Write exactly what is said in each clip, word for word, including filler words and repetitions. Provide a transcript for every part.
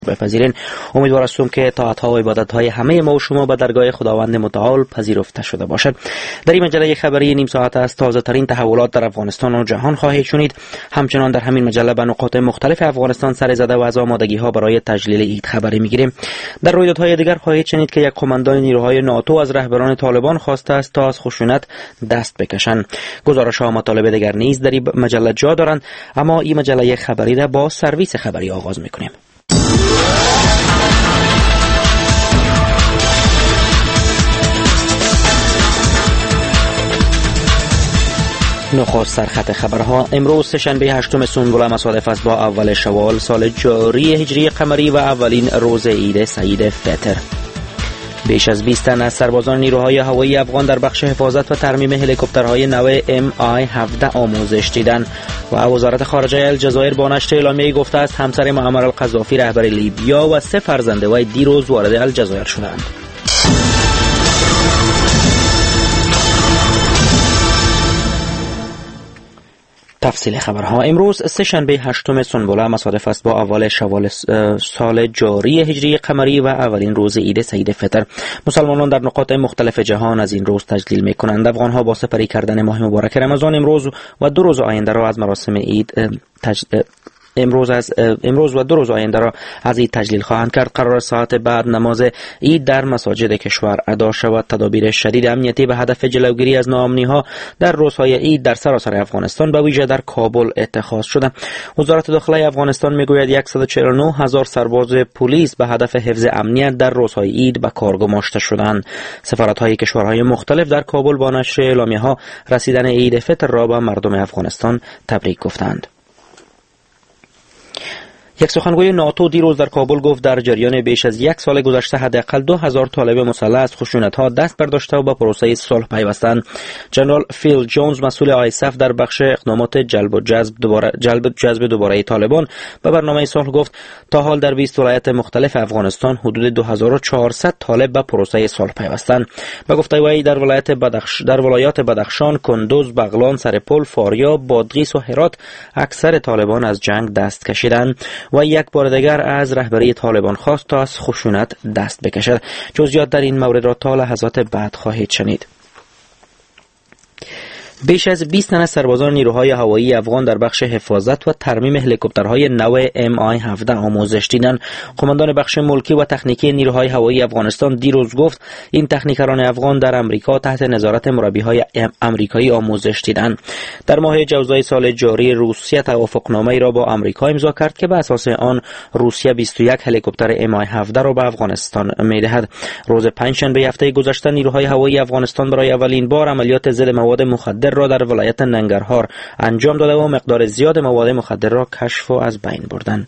بپذیرین. امیدوار هستم که طاعت‌ها و عبادت‌های همه ما و شما به درگاه خداوند متعال پذیرفته شده باشد. در این مجله خبری نیم ساعت از تازه ترین تحولات در افغانستان و جهان خواهید شنید. همچنان در همین مجله به نقاط مختلف افغانستان سر زده و از آمادگی‌ها برای تجلیل عید خبری می‌گیریم. در رویدادهای دیگر خواهید شنید که یک قماندان نیروهای ناتو از رهبران طالبان خواسته است تا از خشونت دست بکشند. گزارش‌ها و مطالب دیگر نیز در این مجله جا دارند، اما این مجله خبری را با سرویس خبری آغاز می‌کنیم. نخست سرخط خبرها. امروز سه‌شنبه هشتم سنبله مصادف است با اول شوال سال جاری هجری قمری و اولین روز عید سعید فطر. بیش از بیست تن از سربازان نیروهای هوایی افغان در بخش حفاظت و ترمیم هلیکوپترهای نو ام آی هفده آموزش دیدند و وزارت خارجه الجزایر با نشر اعلامیه‌ای گفته است همسر معمر القذافی رهبر لیبیا و سه فرزند وی دیروز وارد الجزایر شدند. تفصیل خبرها. امروز سه‌شنبه هشتم سنبله مصادف است با اول شوال سال جاری هجری قمری و اولین روز عید سعید فطر. مسلمانان در نقاط مختلف جهان از این روز تجلیل می‌کنند. افغان‌ها با سپری کردن ماه مبارک رمضان امروز و دو روز آینده را از مراسم عید تجلیل امروز از امروز و دو روز آینده را از عید تجلیل خواهند کرد. قرار ساعت بعد نماز عید در مساجد کشور ادا شود. تدابیر شدید امنیتی به هدف جلوگیری از ناامنی‌ها در روزهای عید در سراسر افغانستان به ویژه در کابل اتخاذ شده. وزارت داخلی افغانستان میگوید صد و چهل و نه هزار سرباز پلیس به هدف حفظ امنیت در روزهای عید به کار گماشته شدند. سفارت‌های کشورهای مختلف در کابل با نشر اعلامیه‌ها رسیدن عید فطر را به مردم افغانستان تبریک گفتند. یک سخنگوی ناتو دیروز در کابل گفت در جریان بیش از یک سال گذشته حداقل دو هزار طالب مسلح از خشونت‌ها دست برداشته و به پروسه صلح پیوستند. جنرال فیل جونز مسئول آیسف در بخش اقدامات جلب و جذب دوباره جلب جذب دوباره طالبان به برنامه صلح گفت تا حال در بیست ولایت مختلف افغانستان حدود دو هزار و چهارصد طالب به پروسه صلح پیوستند. به گفته وی در ولایت بدخش در ولایات بدخشان، کندوز، بغلان، سرپل، فاریاب، بادغیس و هرات اکثر طالبان از جنگ دست کشیدند و یک بار دیگر از رهبری طالبان خواست تا از خشونت دست بکشد. جزئیات در این مورد را تا لحظات بعد خواهید شنید. بیش از بیست تن از سربازان نیروهای هوایی افغان در بخش حفاظت و ترمیم هلیکوپترهای نو ام آی هفده آموزش دیدند. قماندان بخش ملکی و تکنیکی نیروهای هوایی افغانستان دیروز گفت این تکنیکران افغان در امریکا تحت نظارت مربیهای امریکایی آموزش دیدند. در ماه جوزای سال جاری روسیه توافقنامه‌ای را با آمریکا امضا کرد که به اساس آن روسیه بیست و یک هلیکوپتر ام آی هفده را به افغانستان می‌دهد. روز پنجشنبه هفته گذشته نیروهای هوایی افغانستان برای اولین بار عملیات ضد مواد مخدر را در ولایت ننگرهار انجام داده و مقدار زیاد مواد مخدر را کشف و از بین بردند.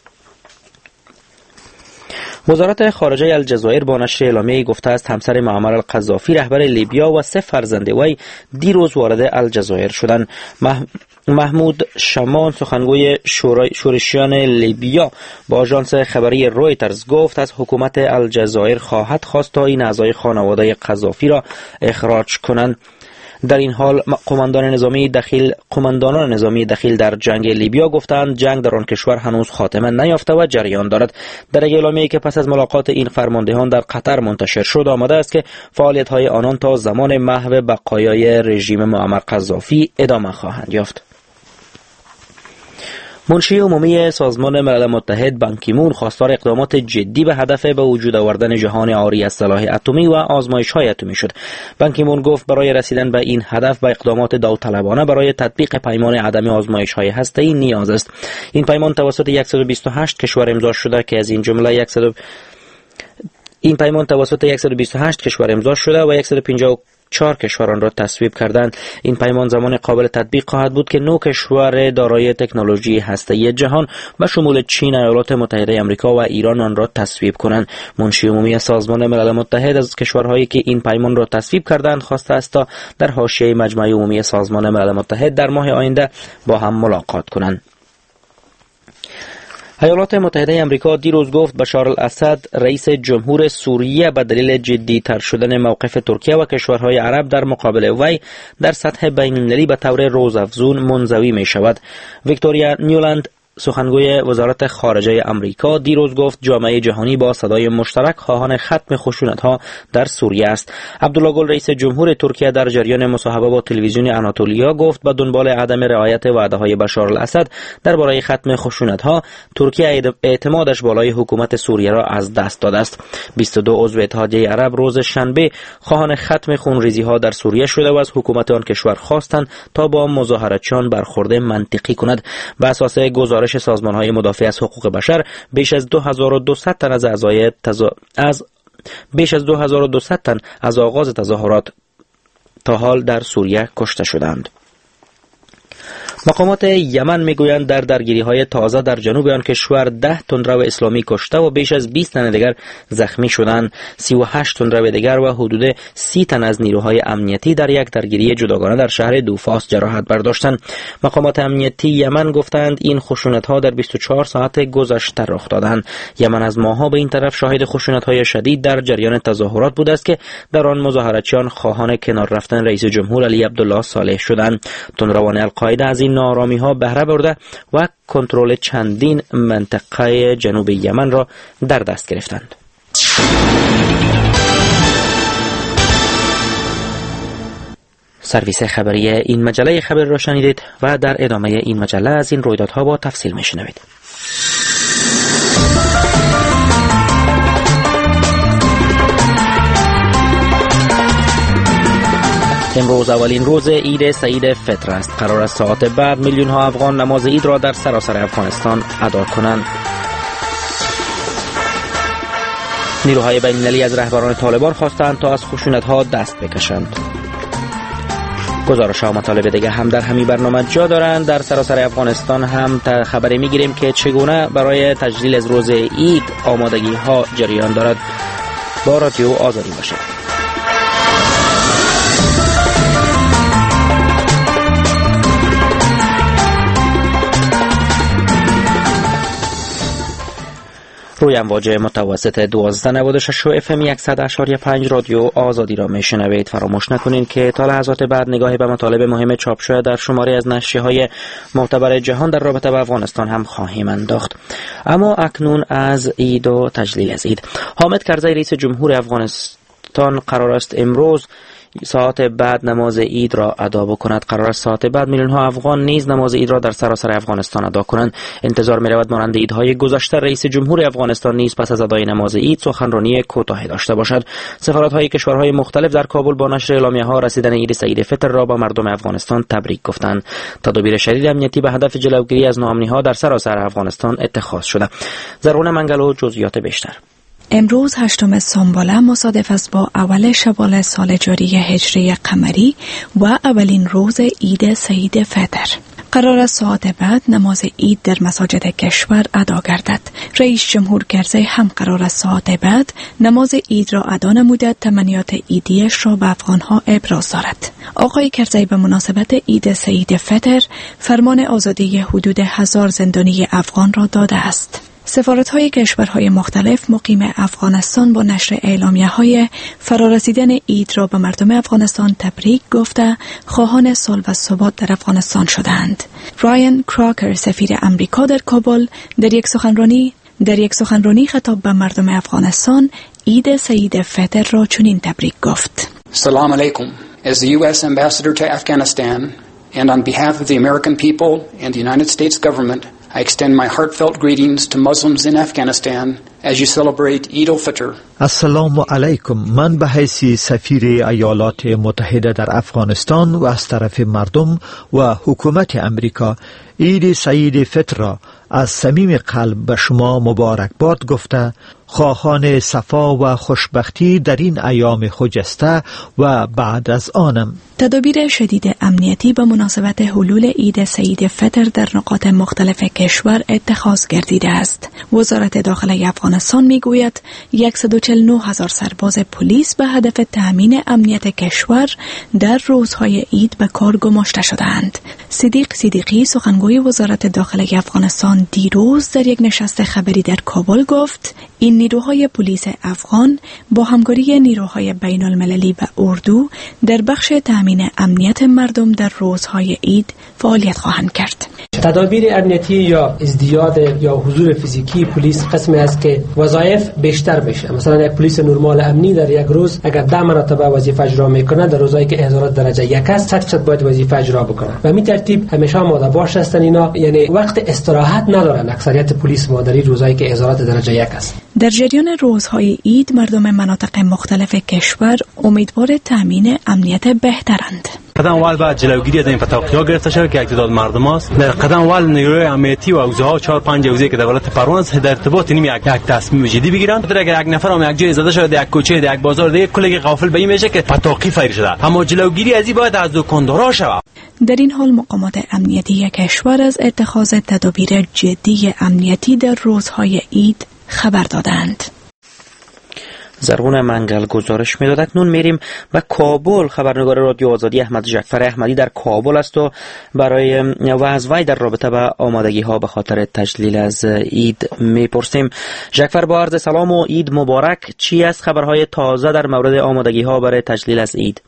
وزارت خارجه الجزایر با نشر اعلامیه‌ای گفته است همسر معمر القذافی رهبر لیبیا و سه فرزند وی دیروز وارد الجزایر شدند. محمود شمان سخنگوی شورشیان لیبیا با آژانس خبری رویترز گفت از حکومت الجزایر خواهد خواست تا این اعضای خانواده قذافی را اخراج کنند. در این حال قماندان نظامی دخیل قماندانان نظامی دخیل در جنگ لیبیا گفتند جنگ در آن کشور هنوز خاتمه نیافته و جریان دارد. در اعلامیه‌ای که پس از ملاقات این فرماندهان در قطر منتشر شد آمده است که فعالیت‌های آنان تا زمان محو بقایای رژیم معمر قذافی ادامه خواهند یافت. منشی عمومی سازمان ملل متحد بان کی مون خواستار اقدامات جدی به هدف به وجود آوردن جهان عاری از سلاح اتمی و آزمایش‌های اتمی شد. بان کی مون گفت برای رسیدن به این هدف به اقدامات داوطلبانه برای تطبیق پیمان عدم آزمایش‌های هسته‌ای نیاز است. این پیمان توسط صد و بیست و هشت کشور امضا شده که از این جمله صد این پیمان توسط صد و بیست و هشت کشور امضا شده و صد و پنجاه و چهار کشور آن را تصویب کردند. این پیمان زمان قابل تطبیق خواهد بود که نه کشور دارای تکنولوژی هسته‌ای جهان به شمول چین، ایالات متحده آمریکا و ایران آن را تصویب کنند. منشی عمومی سازمان ملل متحد از کشورهایی که این پیمان را تصویب کردند خواسته است تا در حاشیه مجمع عمومی سازمان ملل متحد در ماه آینده با هم ملاقات کنند. ایالات متحده آمریکا دیروز گفت بشار الاسد رئیس جمهور سوریه به دلیل جدی‌تر شدن موقف ترکیه و کشورهای عرب در مقابل وی در سطح بین‌المللی به طور روزافزون منزوی می شود. ویکتوریا نیولند سخنگوی وزارت خارجه آمریکا دیروز گفت جامعه جهانی با صدای مشترک خواهان ختم خشونت‌ها در سوریه است. عبدالله گل رئیس جمهور ترکیه در جریان مصاحبه با تلویزیون آناتولیا گفت به دنبال عدم رعایت وعده‌های بشار الاسد درباره ختم خشونت‌ها، ترکیه اعتمادش بالای حکومت سوریه را از دست داده است. بیست و دو عضو اتحادیه عرب روز شنبه خواهان ختم خونریزی‌ها در سوریه شده و از حکومت آن کشور خواستند تا با مظاهرتچیان برخورد منطقی کند. بر اساس گزارش سازمان‌های مدافع از حقوق بشر، بیش از دو هزار و دویست تن از اعضای تزا... از بیش از دو هزار و دویست تن از آغاز تظاهرات تا حال در سوریه کشته شدند. مقامات یمن میگویند در درگیری‌های تازه در جنوب آن کشور ده تندرو اسلامی کشته و بیش از بیست تن دیگر زخمی شدند. سی و هشت تندرو دیگر و حدود سی تن از نیروهای امنیتی در یک درگیری جداگانه در شهر دوفاس جراحت برداشتند. مقامات امنیتی یمن گفتند این خشونت‌ها در بیست و چهار ساعت گذشته رخ دادند. یمن از ماه‌ها به این طرف شاهد خشونت‌های شدید در جریان تظاهرات بود است که در آن مظاهرتچیان خواهان کنار رفتن رئیس جمهور علی عبدالله صالح شدند. تندروان القاعده از این ناآرامی ها بهره برده و کنترل چندین منطقه جنوب یمن را در دست گرفتند. سرویس خبری این مجله خبر را شنیدید و در ادامه این مجله از این رویدادها با تفصیل میشنوید. امروز اولین روز عید سعید فطر است. قرار است ساعت بعد میلیون ها افغان نماز عید را در سراسر افغانستان ادا کنند. نیروهای بین المللی از رهبران طالبان خواستند تا از خشونت‌ها دست بکشند. گزارش ها و مطالب دیگه هم در همین برنامه جا دارند. در سراسر افغانستان هم خبری میگیریم که چگونه برای تجلیل از روز عید آمادگی ها جریان دارد. با رادیو آزادی باشید. روی امواج متوسط دوازده نود و شش اف ام صد و پنج رادیو آزادی را میشنوید. فراموش نکنید که تا لحظات بعد نگاهی به مطالب مهم چاپ شده در شماری از نشریه‌های معتبر جهان در رابطه با افغانستان هم خواهیم انداخت. اما اکنون از عید و تجلیل از عید. حامد کرزی رئیس جمهور افغانستان قرار است امروز ساعت بعد نماز عید را ادا بکند. قرار است ساعت بعد میلیون ها افغان نیز نماز عید را در سراسر افغانستان ادا کنند. انتظار می رود مانند عیدهای گذشته رئیس جمهور افغانستان نیز پس از ادای نماز عید سخنرانی کوتاهی داشته باشد. سفارت‌های کشورهای مختلف در کابل با نشر اعلامیه‌ها رسیدن عید سعید فطر را به مردم افغانستان تبریک گفتند. تدابیر شدید امنیتی به هدف جلوگیری از ناامنی‌ها در سراسر افغانستان اتخاذ شده. زرغون منگلو جزئیات بیشتر. امروز هشتم سنبله مصادف است با اول شوال سال جاری هجری قمری و اولین روز عید سعید فطر. قرار است ساعت بعد نماز عید در مساجد کشور ادا گردد. رئیس جمهور کرزی هم قرار است ساعت بعد نماز عید را ادا نموده تمنیات عیدیش را به افغانها ابراز دارد. آقای کرزی به مناسبت عید سعید فطر فرمان آزادی حدود هزار زندانی افغان را داده است. سفارت‌های کشورهای مختلف مقیم افغانستان با نشر اعلامیه‌های فرارسیدن عید را به مردم افغانستان تبریک گفته خواهان صلح و ثبات در افغانستان شدند. رایان کراکر سفیر امریکا در کابل در یک سخنرانی در یک سخنرانی خطاب به مردم افغانستان عید سعید فطر را چنین تبریک گفت. سلام علیکم. As the U S ambassador to Afghanistan and on behalf of the American people and the United States government, I extend my heartfelt greetings to Muslims in Afghanistan as you celebrate Eid al-Fitr. السلام علیکم. من به حیث سفیر ایالات متحده در افغانستان و از طرف مردم و حکومت امریکا عید سعید فطر را از صمیم قلب به شما مبارکباد گفته خواهان صفا و خوشبختی در این ایام خجسته و بعد از آنم. تدابیر شدید امنیتی به مناسبت حلول عید سعید فطر در نقاط مختلف کشور اتخاذ گردیده است. وزارت داخله افغانستان میگوید صد و چهل و نه هزار سرباز پلیس به هدف تأمین امنیت کشور در روزهای عید به کار گماشته شدند. صدیق صدیقی سخنگوی وزارت داخله افغانستان افغان دیروز در یک نشست خبری در کابل گفت این نیروهای پلیس افغان با همکاری نیروهای بین المللی و اردو در بخش تامین امنیت مردم در روزهای عید فعالیت خواهند کرد. تدابیر امنیتی یا ازدیاد یا حضور فیزیکی پلیس قسمی است که وظایف بیشتر بشه. مثلا یک پلیس نرمال امنی در یک روز اگر ده مرتبه وظیفه اجرا میکنه، در روزایی که احضارات درجه یک است صد درصد باید وظیفه اجرا بکنه و می ترتیب همیشه آماده باش هستن اینا، یعنی وقت استراحت ندارن اکثریت پلیس مادری روزایی که احضارات درجه یک است. در جریان روزهای عید مردم مناطق مختلف کشور امیدوار تامین امنیت بهترند. قدم اول باید جلوگیری از این فتاقی‌ها گرفته شود که یک تعداد مردم است. در قدم اول نیروی امنیتی و حوزه‌ها چهار پنج حوزه که دولت پروان است در ارتباط نیم یک تصمیم جدی بگیرن. در اگر یک نفر هم یک جای زده شده، یک کوچه، یک بازار، یک کلی غافل به این میشه که فتاقی فایر شده، اما جلوگیری از این باید از دکاندارا شود. در این حال مقامات امنیتی کشور از اتخاذ تدابیر جدی امنیتی در روزهای عید خبر دادند. زرغون منگل گزارش می‌داد. اکنون میریم و کابل. خبرنگار رادیو آزادی احمد جعفر احمدی در کابل است و برای وضعی در رابطه با آمادگی‌ها به خاطر تجلیل از عید میپرسیم. جعفر، با عرض سلام و عید مبارک. چی است خبرهای تازه در مورد آمادگی‌ها برای تجلیل از عید؟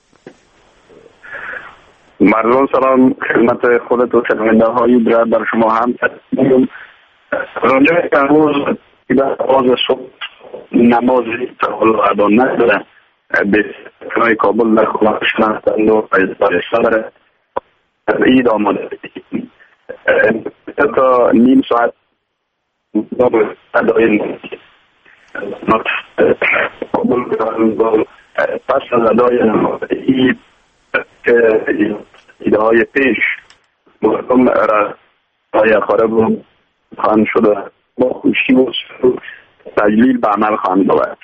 مردم سلام خدمت خودت و شنونده‌های برای بر شما هم تقدیم. راجع به امروز در آغاز صبح نماز حالا ادا نداره به کنای کابل در خونه شناختند و سر عید آماده تا نیم ساعت ادای کابل پس از ادای عید که ایده های پیش مردم را های خارب رو خواهند شده با خوشی و تجلیل به عمل خواهند بود.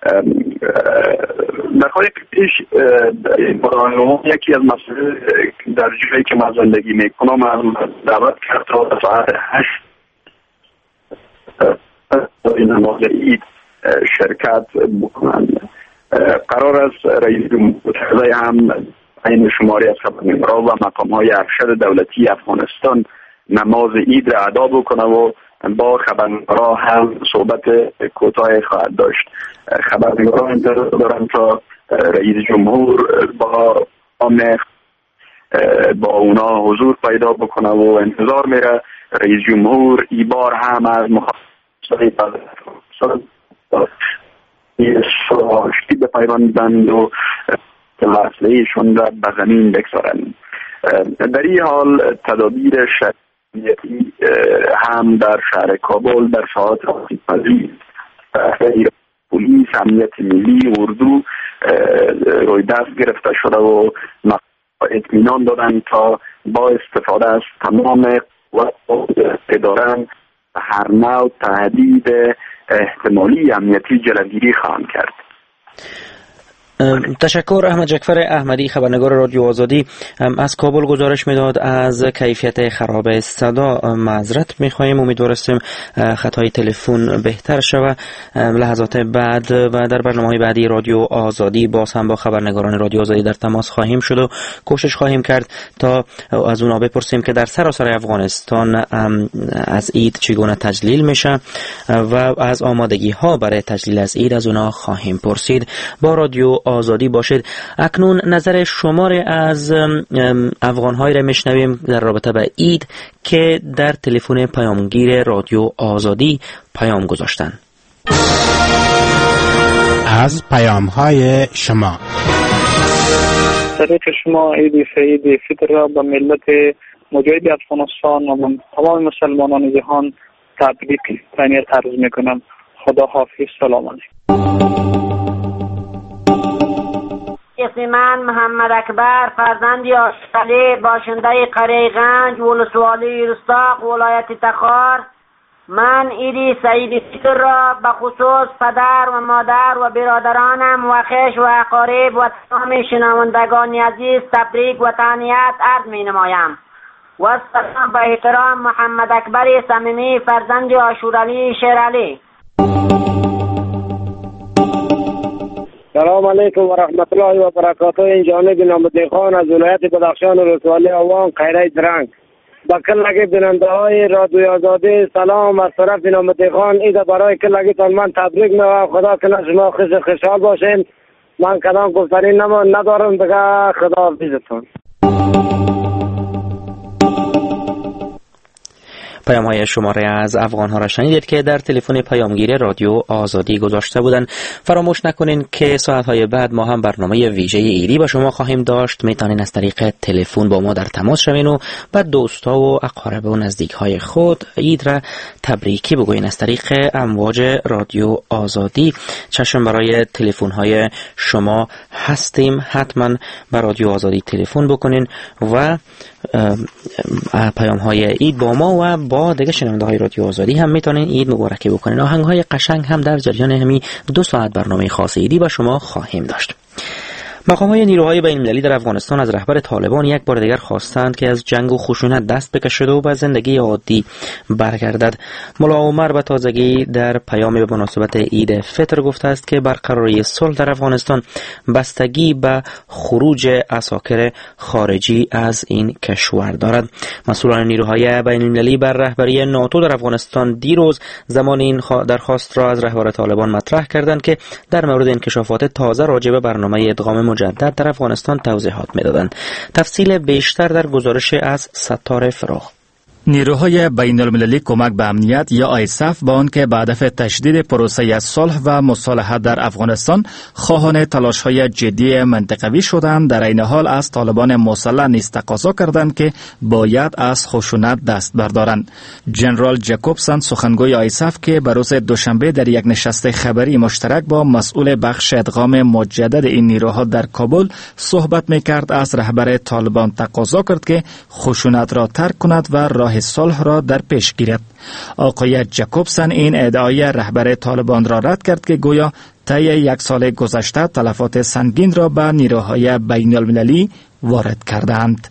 در حالی که پیش برنامه یکی از مسئله در جایی که من زندگی میکنم هم دعوت کرد تا ساعت هشت این نماز عید شرکت بکنند. قرار است رئیس جمهور هم این شماری از خبرنگاران و مقام های ارشد دولتی افغانستان نماز عید را ادا بکنه و با خبرنگاران هم صحبت کوتاه خواهد داشت. خبرنگاران انتظار دارند تا رئیس جمهور با آمه با اونا حضور پیدا بکنه و انتظار میره رئیس جمهور ای بار هم از مخاطبین آشتی به پیوند بند و وصلهشون را به زمین بگذارند. در این حال تدابیر شرعیتی هم در شهر کابل در ساعات آسیب‌پذیر پلیس، امنیت ملی، اردو روی دست گرفته شده و اطمینان دادن تا با استفاده از تمام قوت دارن هر نوع تهدید احتمالی امنیتی جلوگیری خواهند کرد. تشکر. احمد جعفر احمدی خبرنگار رادیو آزادی از کابل گزارش میداد. از کیفیت خراب صدا معذرت میخواهیم، امیدوارستیم خطای تلفن بهتر شود. لحظات بعد و در برنامه‌های بعدی رادیو آزادی باز هم با خبرنگاران رادیو آزادی در تماس خواهیم شد و کوشش خواهیم کرد تا از اونا بپرسیم که در سراسر افغانستان از عید چگونه تجلیل میشه و از آمادگی ها برای تجلیل از عید از اونا خواهیم پرسید. با رادیو آزادی باشید. اکنون نظر شمار از افغان‌های را میشنویم در رابطه با عید که در تلفن پیامگیر رادیو آزادی پیام گذاشتن. از پیام‌های شما طریق شما عید سعید فطر را به ملت مجاهد افغانستان و به تمام مسلمانان جهان تبریک تهنیت عرض میکنم. خدا حافظ. سلام علیکم. اسم من محمد اکبر فرزند یاشقلی باشنده قریه گنج ولسوالی رستاق ولایت تخار. من عید سعید فطر را به خصوص پدر و مادر و برادرانم و خویش و اقارب و تمام شنوندگان عزیز تبریک و تهنیت عرض می نمایم. و سلام به احترام محمد اکبر صمیمی فرزند عاشورعلی شیرعلی. سلام علیکم و رحمت الله و برکاته. این جانب نامدی خان از ولایت بدخشان و رسوالی آوان قیره درنگ. با کلگی بیننده های رادیوی آزادی سلام از طرف نامتی خان. ایده برای کلگیتان من تبریک میگم. خدا کنه شما خوش خوشحال باشین. من کلام گفتنی ندارم دیگه. خدا حافظتون. پیام های شماره از افغان ها را شنیدید که در تلفن پیامگیر رادیو آزادی گذاشته بودن. فراموش نکنین که ساعت های بعد ما هم برنامه ویژه ایدی با شما خواهیم داشت. میتونین از طریق تلفن با ما در تماس شوین و بعد دوستا و اقارب و نزدیک های خود عید را تبریکی بگوین از طریق امواج رادیو آزادی. چشم برای تلفن های شما هستیم. حتما به رادیو آزادی تلفن بکنین و پیام های عید با ما و با دیگه شنونده های رادیو آزادی هم میتونین عید مبارکه بکنین. آهنگ های قشنگ هم در جریان همین دو ساعت برنامه خاص عیدی با شما خواهیم داشت. مقام‌های نیروهای بین‌المللی در افغانستان از رهبر طالبان یک بار دیگر خواستند که از جنگ و خشونت دست بکشد و به زندگی عادی برگردد. ملا عمر به تازگی در پیامی به مناسبت عید فطر گفته است که برقراری صلح در افغانستان بستگی به خروج عساکر خارجی از این کشور دارد. مسئولان نیروهای بین‌المللی بر رهبری ناتو در افغانستان دیروز زمان این درخواست را از رهبر طالبان مطرح کردند که در مورد انکشافات تازه راجع به برنامه ادغام مجدد در افغانستان توضیحات می‌دادند. تفصیل بیشتر در گزارش از ستار فراخ. نیروهای بین المللی کمک به امنیت یا آیساف با آنکه به هدف تشدید پروسه صلح و مصالحت در افغانستان خواهان تلاش‌های جدی منطقوی شدند، در این حال از طالبان مسلح نیز تقاضا کردند که باید از خشونت دست بردارند. جنرال جکوبسن سخنگوی آیساف که به روز دوشنبه در یک نشست خبری مشترک با مسئول بخش ادغام مجدد این نیروها در کابل صحبت می‌کرد، از رهبر طالبان تقاضا کرد که خشونت را ترک کند و راه صلح را در پیش گیرد. آقای جکوبسن این ادعای رهبر طالبان را رد کرد که گویا طی یک سال گذشته تلفات سنگین را به نیروهای بین المللی وارد کردند.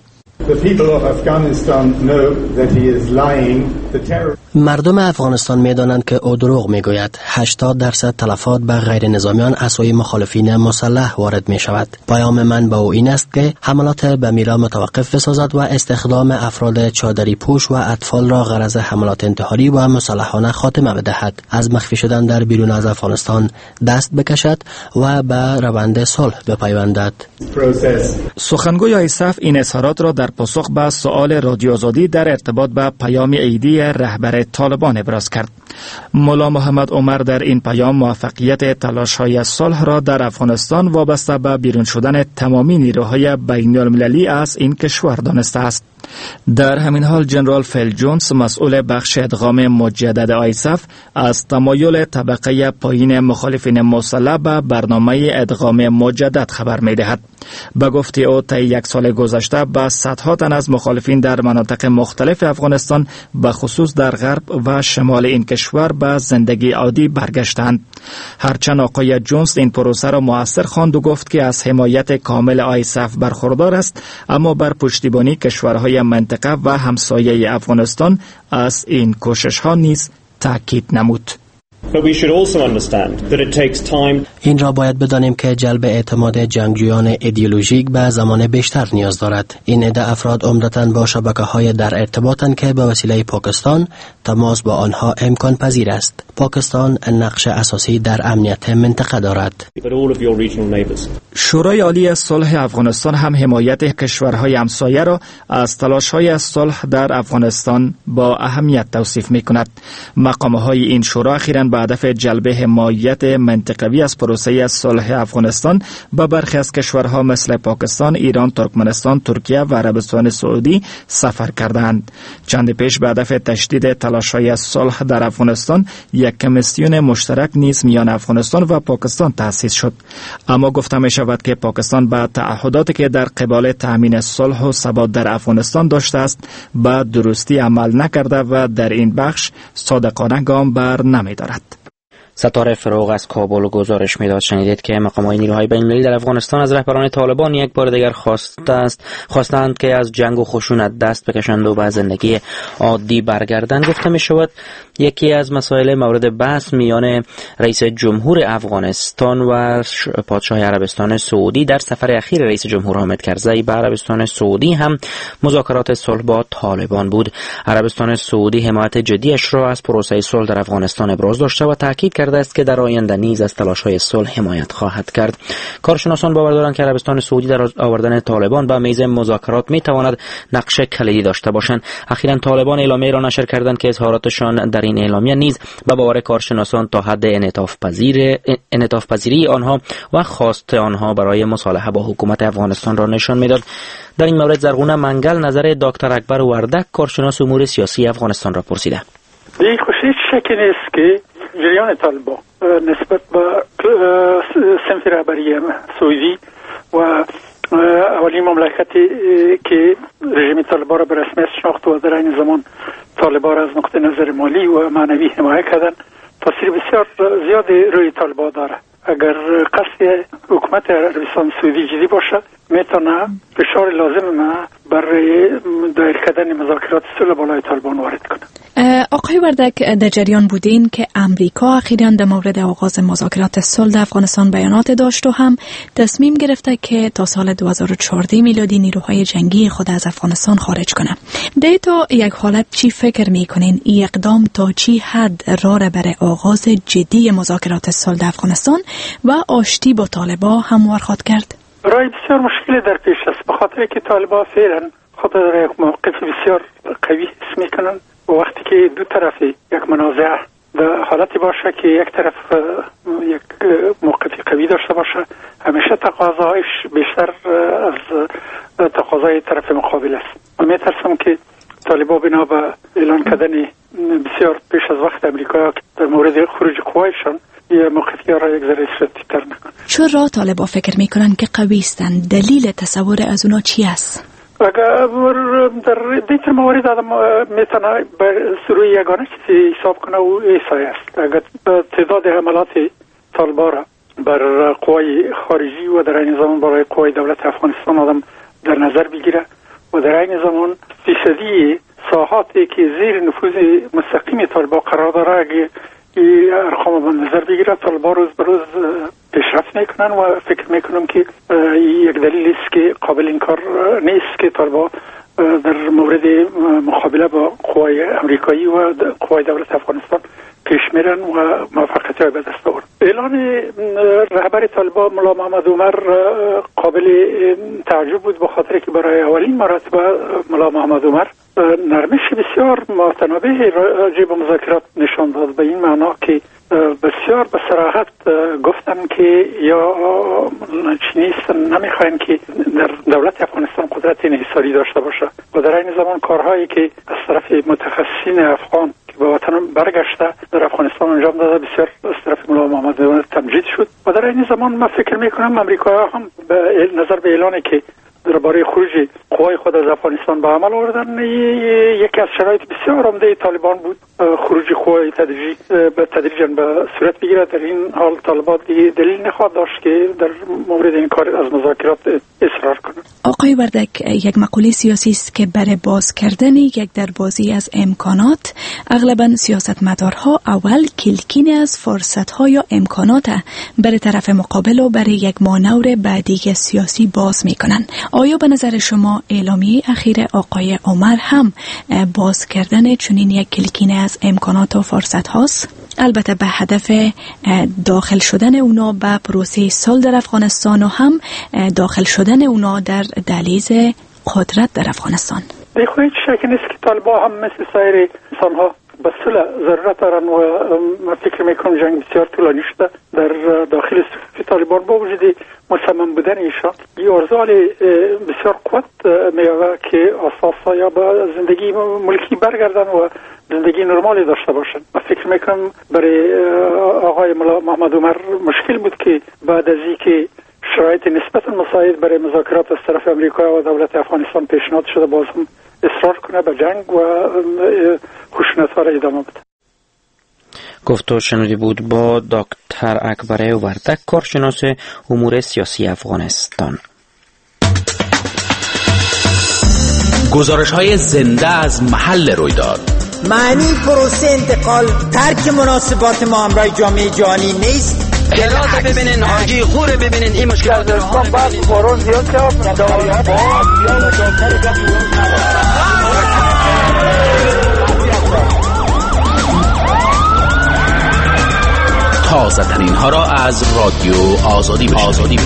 مردم افغانستان می‌دانند که او دروغ می‌گوید. هشتاد درصد تلفات به غیر نظامیان از سوی مخالفین مسلح وارد می‌شود. پیام من به او این است که حملات به میرا متوقف بسازد و استخدام افراد چادری پوش و اطفال را غرض حملات انتحاری و مسلحانه خاتمه بدهد. از مخفی شدن در بیرون از افغانستان دست بکشد و به روند صلح بپیوندد. سخنگوی آیساف این اظهارات را در پاسخ به سؤال رادیو آزادی در ارتباط به پیام عیدی رهبر طالبان ابراز کرد. ملا محمد عمر در این پیام موفقیت تلاش‌های صلح را در افغانستان وابسته به بیرون شدن تمامی نیروهای بین‌المللی از این کشور دانسته است. در همین حال جنرال فیل جونز مسئول بخش ادغام مجدد آیساف از تمایل طبقه پایین مخالفین مسلح به برنامه ادغام مجدد خبر می‌دهد. به گفته او طی یک سال گذشته به صدها تن از مخالفین در مناطق مختلف افغانستان به خصوص در غرب و شمال این کشور به زندگی عادی برگشتند. هرچند آقای جونز این پروسه را مؤثر خواند و گفت که از حمایت کامل آیساف برخوردار است، اما بر پشتیبانی کشورهای منطقه و همسایه افغانستان از این کوشش ها نیز تاکید نمود. این را باید بدانیم که جلب اعتماد جنگجویان ایدئولوژیک به زمان بیشتر نیاز دارد. این عده افراد عمدتاً با شبکه‌های در ارتباطند که به وسیله پاکستان تماس با آنها امکان پذیر است. پاکستان نقش اساسی در امنیت منطقه دارد. شورای عالی صلح افغانستان هم حمایت کشورهای همسایه را از تلاش‌های صلح در افغانستان با اهمیت توصیف می‌کند. مقام‌های این شورا اخیراً به هدف جلب حمایت منطقوی از پروسه صلح افغانستان به برخی از کشورها مثل پاکستان، ایران، ترکمنستان، ترکیه و عربستان سعودی سفر کردند. چند پیش به هدف تشدید تلاش‌های صلح در افغانستان یک کمیسیون مشترک نیز میان افغانستان و پاکستان تأسیس شد، اما گفته می شود که پاکستان با تعهداتی که در قبال تأمین صلح و ثبات در افغانستان داشته است به درستی عمل نکرده و در این بخش صادقانه گام بر نمی دارد. ستاره فروغ از کابل گزارش میداد. شنیدید که مقامات نیروهای بین‌المللی در افغانستان از رهبران طالبان یک بار دیگر خواسته است خواستند که از جنگ و خشونت دست بکشند و به زندگی عادی برگردند. گفته می شود یکی از مسائل مورد بحث میان رئیس جمهور افغانستان و پادشاه عربستان سعودی در سفر اخیر رئیس جمهور حامد کرزی به عربستان سعودی هم مذاکرات صلح با طالبان بود. عربستان سعودی حمایت جدیش را از پروسه صلح در افغانستان ابراز داشته و تاکید کرده است که در آینده نیز از تلاش‌های صلح حمایت خواهد کرد. کارشناسان باور دارند که عربستان سعودی در آوردن طالبان به میز مذاکرات میتواند نقش کلیدی داشته باشند. اخیراً طالبان اعلامیه را نشر کردند که اظهاراتشان در این اعلامیه نیز به باور کارشناسان تا حد انعطاف پذیر انعطاف پذیری آنها و خواست آنها برای مصالحه با حکومت افغانستان را نشان میداد. در این مورد زرغونه منگل نظر دکتر اکبر وردک کارشناس امور سیاسی افغانستان را پرسیده. به هیچ شکی نیست که جریان طالبان نسبت به سمت رهبری سعودی و اولین مملکتی که رژیم طالبان را به رسمیت شناخت و در این زمان طالبان را از نقطه نظر مالی و معنوی حمایت کردن تاثیر بسیار زیادی روی طالبان داره. اگر قصد حکومت عربستان سعودی جدی باشه میتونه فشار لازم برای دایر کردن مذاکرات صلح بالای طالبان وارد کنه. آقای وردک، در جریان بودین که امریکا اخیراً در مورد آغاز مذاکرات صلح در افغانستان بیانات داشت و هم تصمیم گرفته که تا سال دو هزار و چهارده میلادی نیروهای جنگی خود از افغانستان خارج کنه. در تا یک حالت چی فکر میکنین این اقدام تا چی حد راه را برای آغاز جدی مذاکرات صلح در افغانستان و آشتی با طالبان هموار خواهد کرد؟ رای بسیار مشکلی در پیش است، به خاطر که طالبان فعلا خود در یک موقف بسیار قوی حس میکنن و وقتی که دو طرف یک منازعه در حالتی باشه که یک طرف یک موقف قوی داشته باشه همیشه تقاضایش بیشتر از تقاضای طرف مقابل است. من میترسم که طالبان بنا به اعلان کردن بسیار پیش از وقت امریکا در مورد خروج قوایشان یه موقفی را یک ذره شدیدتر نکنه. چرا طالبان فکر میکنن که قوی هستند؟ دلیل تصور از اونا چی است؟ اگر در دیگر موارد آدم میتونه بر سروی یگانه چیزی حساب کنه و ایسای است. اگر تعداد حملات طالبان را بر قوای خارجی و در این زمان برای قوای دولت افغانستان آدم در نظر بگیره و در این زمان فیصدی ساحاتی که زیر نفوذ مستقیم طالبان قرار داره اگه این ارقام به نظر بگیره طالبان روز به روز پیشرفت میکنن و فکر میکنم که یک دلیل است که قابل انکار نیست که طالبان در مورد مقابله با قوای امریکایی و قوای دولت افغانستان پیش میرن و موفقیت های به دست آورد. اعلان رهبر طالبان ملا محمد عمر قابل تعجب بود، به خاطر که برای اولین مرتبه ملا محمد عمر نرمش بسیار متنابه راجع به مذاکرات نشان داد، به این معنا که بسیار به صراحت گفتن که یا چینیست نمیخواین که در دولت افغانستان قدرت انحصاری داشته باشه و در این زمان کارهایی که از طرف متخصصین افغان که به وطن برگشته در افغانستان انجام داده بسیار از طرف ملا محمد عمر تمجید شد و در این زمان من فکر میکنم امریکا هم به نظر به اعلانی که درباره خروج قوای خود از افغانستان به عمل آوردن یکی از شرایط بسیار عمده طالبان بود خروج قوای تدریجی به تدریجاً به صورت بگیره. در این حال طالبان دلیل نخواهد داشت که در مورد این کار از مذاکرات اصرار کنند. آقای وردک، یک مقوله سیاسی است که برای باز کردن یک دربازی از امکانات اغلباً سیاستمدارها اول کلکین از فرصت‌ها یا امکانات برای طرف مقابل و برای یک مانور بعدی سیاسی باز می‌کنند. آیا به نظر شما اعلامیه اخیر آقای عمر هم باز کردن چنین یک کلکین از امکانات و فرصت هاست؟ البته به هدف داخل شدن اونا به پروسه صلح در افغانستان و هم داخل شدن اونا در دهلیز قدرت در افغانستان. دیگه هیچ شکی نیست که طالبان هم مثل سایر انسان‌ها به صلح ضرورت دارن و من فکر میکنم جنگ بسیار طولانی شده در داخل صفوف طالبان با وجود مصمم بودن ایشان یه آرزوی بسیار قوت میاره که اساسا یا به زندگی ملکی برگردن و زندگی نرمالی داشته باشن. من فکر میکنم برای آقای ملا محمد عمر مشکل بود که بعد از اینکه شرایط نسبتا مساعد برای مذاکرات از طرف امریکا و دولت افغانستان پیشنهاد شده باز هم اصرار کنه به جنگ و خشونت‌ها را ادامه بده. گفتگو شنودی بود با دکتر اکبر وردک، کارشناس امور سیاسی افغانستان. گزارش های زنده از محل رویداد. معنی پروسه انتقال ترک مناسبات ما همراه جامعه جهانی نیست. هرات ببینین، حاجی خوره ببینین، این مشکل از دارستان بعد قرون زیاد شد دواریات تازه ترین ها را از رادیو آزادی آزادی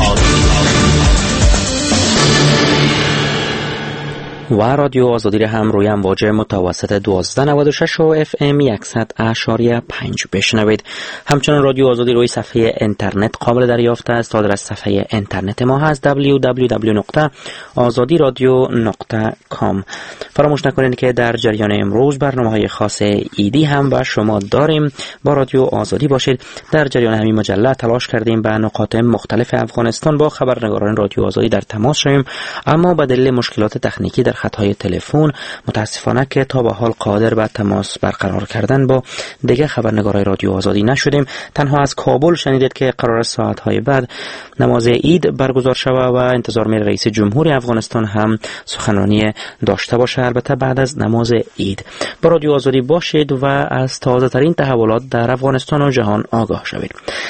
و رادیو آزادی را هم روی امواج متوسط دوازده نود و شش و اف ام صد اشاریه پنج بشنوید. همچنان رادیو آزادی روی صفحه اینترنت قابل دریافت است. آدرس صفحه اینترنت ما هست دبلیو دبلیو دبلیو نقطه آزادی رادیو نقطه کام. فراموش نکنید که در جریان امروز برنامه‌های خاص ایدی هم با شما داریم. با رادیو آزادی باشید. در جریان همین مجله تلاش کردیم به نقاط مختلف افغانستان با خبرنگاران رادیو آزادی در تماس شویم، اما به دلیل مشکلات تکنیکی در خطهای تلفن متاسفانه که تا به حال قادر به تماس برقرار کردن با دیگر خبرنگارای رادیو آزادی نشدیم. تنها از کابل شنیدید که قرار ساعت‌های بعد نماز عید برگزار شود و انتظار می رئیس جمهوری افغانستان هم سخنرانی داشته باشه، البته بعد از نماز عید. با رادیو آزادی باشید و از تازه ترین تحولات در افغانستان و جهان آگاه شوید.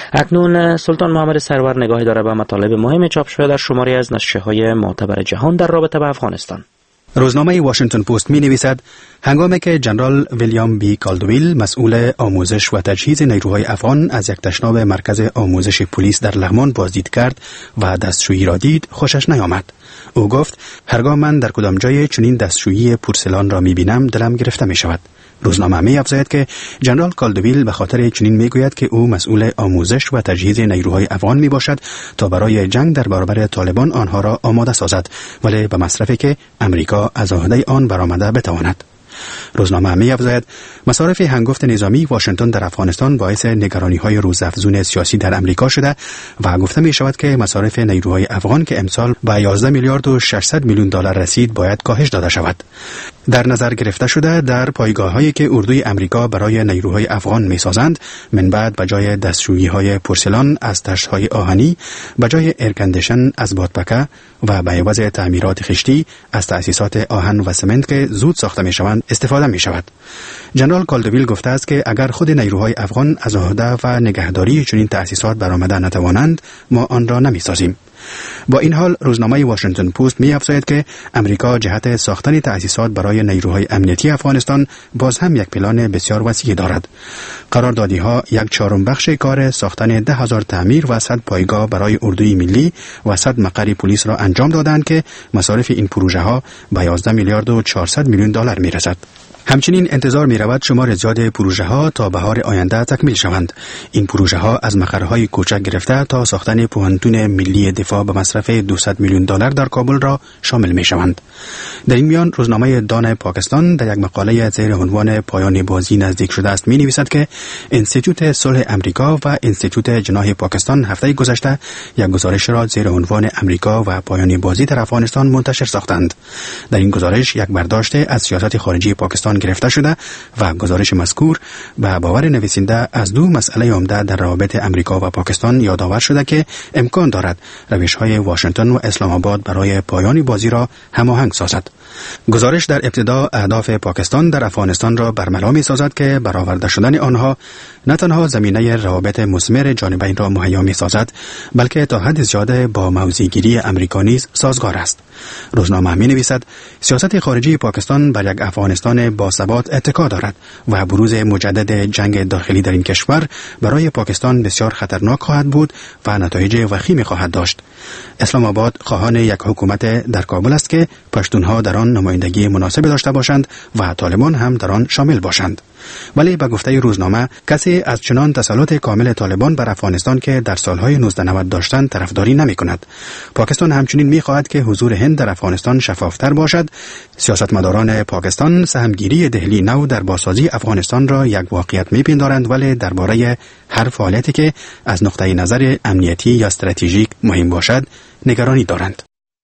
اکنون سلطان محمد سرور نگاهی داره به مطالب مهم چاپ شده در شماری از نشریه‌های معتبر جهان در رابطه با افغانستان. روزنامه واشنگتن پست می نویسد هنگامی که جنرال ویلیام بی کالدویل مسئول آموزش و تجهیز نیروهای افغان از یک تشناب مرکز آموزش پلیس در لغمان بازدید کرد و دستشویی را دید، خوشش نیامد. او گفت هرگاه من در کدام جای چنین دستشویی پورسلان را می بینم دلم گرفته می شود. روزنامه می افزاید که جنرال کالدویل به خاطر چنین می گوید که او مسئول آموزش و تجهیز نیروهای افغان می باشد تا برای جنگ در برابر طالبان آنها را آماده سازد، ولی به مصرفی که امریکا از عهده آن برآمده بتواند. روزنامه می افزاید مصارف هنگفت نظامی واشنگتن در افغانستان باعث نگرانی‌های روزافزون سیاسی در امریکا شده و گفته می شود که مصارف نیروهای افغان که امسال به یازده میلیارد و ششصد میلیون دلار رسید باید کاهش داده شود. در نظر گرفته شده در پایگاه‌هایی که اردوی امریکا برای نیروهای افغان می‌سازند، من بعد به جای دستشویی‌های پورسلان از تشت‌های آهنی، به جای ایرکندیشن از بادپکه و به عوض تعمیرات خشتی از تأسیسات آهن و سمنت که زود ساخته می‌شوند استفاده می‌شود. جنرال کالدویل گفته است که اگر خود نیروهای افغان از عهده و نگهداری چنین تأسیسات برآمده نتوانند، ما آن را نمی‌سازیم. با این حال روزنامه واشنگتن پست می افزاید که امریکا جهت ساختن تأسیسات برای نیروهای امنیتی افغانستان باز هم یک پلان بسیار وسیع دارد. قراردادی‌ها یک چهارم بخش کار ساختن ده هزار تعمیر و صد پایگاه برای اردوی ملی و صد مقر پلیس را انجام دادند که مصارف این پروژه ها به یازده میلیارد و چهارصد میلیون دلار می رسد. همچنین انتظار می رود شمار زیاد پروژه ها تا بهار آینده تکمیل شوند. این پروژه ها از مقرهای کوچک گرفته تا ساختن پوهنتون ملی دفاع به مصرف دویست میلیون دلار در کابل را شامل می شوند. در این میان روزنامه دان پاکستان در یک مقاله زیر عنوان پایان بازی نزدیک شده است می نویسد که انستیتوت صلح امریکا و انستیتوت جناح پاکستان هفته گذشته یک گزارش را زیر عنوان امریکا و پایان بازی در افغانستان منتشر ساختند. در این گزارش یک برداشت از سیاست خارجی پاکستان گرفته شده و گزارش مذکور به باور نویسنده از دو مسئله عمده در روابط امریکا و پاکستان یادآور شده که امکان دارد روش‌های واشنگتن و اسلام آباد برای پایان بازی را هماهنگ سازد. گزارش در ابتدا اهداف پاکستان در افغانستان را برملا می‌سازد که برآورده شدن آنها نه تنها زمینه روابط مثمر جانبین را مهیا می‌سازد، بلکه تا حد زیاد با موضع‌گیری امریکا نیز سازگار است. روزنامه می‌نویسد سیاست خارجی پاکستان بر یک افغانستان باثبات اتکا دارد و بروز مجدد جنگ داخلی در این کشور برای پاکستان بسیار خطرناک خواهد بود و نتایج وخیمی خواهد داشت. اسلام آباد خواهان یک حکومت در کابل است که پشتونها در آن نمایندگی مناسب داشته باشند و طالبان هم در آن شامل باشند. ولی به گفته روزنامه کسی از چنان تسلط کامل طالبان بر افغانستان که در سالهای نوزده نود داشتند طرفداری نمی کند. پاکستان همچنین می خواهد که حضور هند در افغانستان شفافتر باشد. سیاستمداران پاکستان سهمگیری دهلی نو در بازسازی افغانستان را یک واقعیت می پندارند، ولی درباره هر فعالیتی که از نقطه نظر امنیتی یا استراتژیک مهم باشد نگرانی دارند.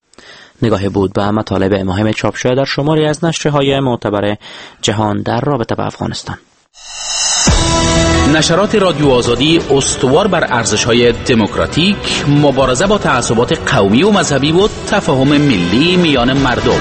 نگاهی بود به مطالب مهم چاپ شده در شماری از نشریه‌های معتبر جهان در رابطه با افغانستان. نشرات رادیو آزادی استوار بر ارزش‌های دموکراتیک، مبارزه با تعصبات قومی و مذهبی و تفاهم ملی میان مردم.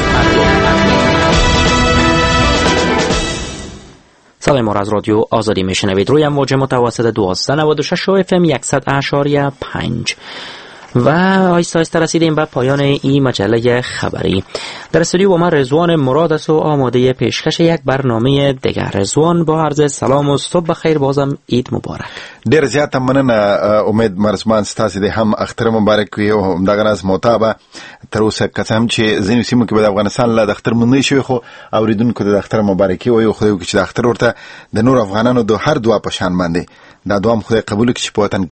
صدای ما از رادیو آزادی میشنوید روی موج متوسط دوازده نود و شش و اف ام صد اشاری پنج. و آیسته آیسته رسیدیم به پایان این مجله خبری. در استودیو با من رضوان مراد است و آماده پیشکش یک برنامه دیگر. رضوان با عرض سلام و صبح بخیر، بازم عید مبارک. ډیر زیات مننه. امید مرزمان ستاسو د هم اختر مبارک وي او دغه راز متابه تر اوسه قسم چې ځینې سیمو کې د افغانستان له اختر منې شوی، خو اوریدونکو د اختر مبارکي وي او خدای وکړي چې د اختر ورته د نور افغانانو د هر دعا په شان باندې دا دوام خدای قبول کړي چې په وطن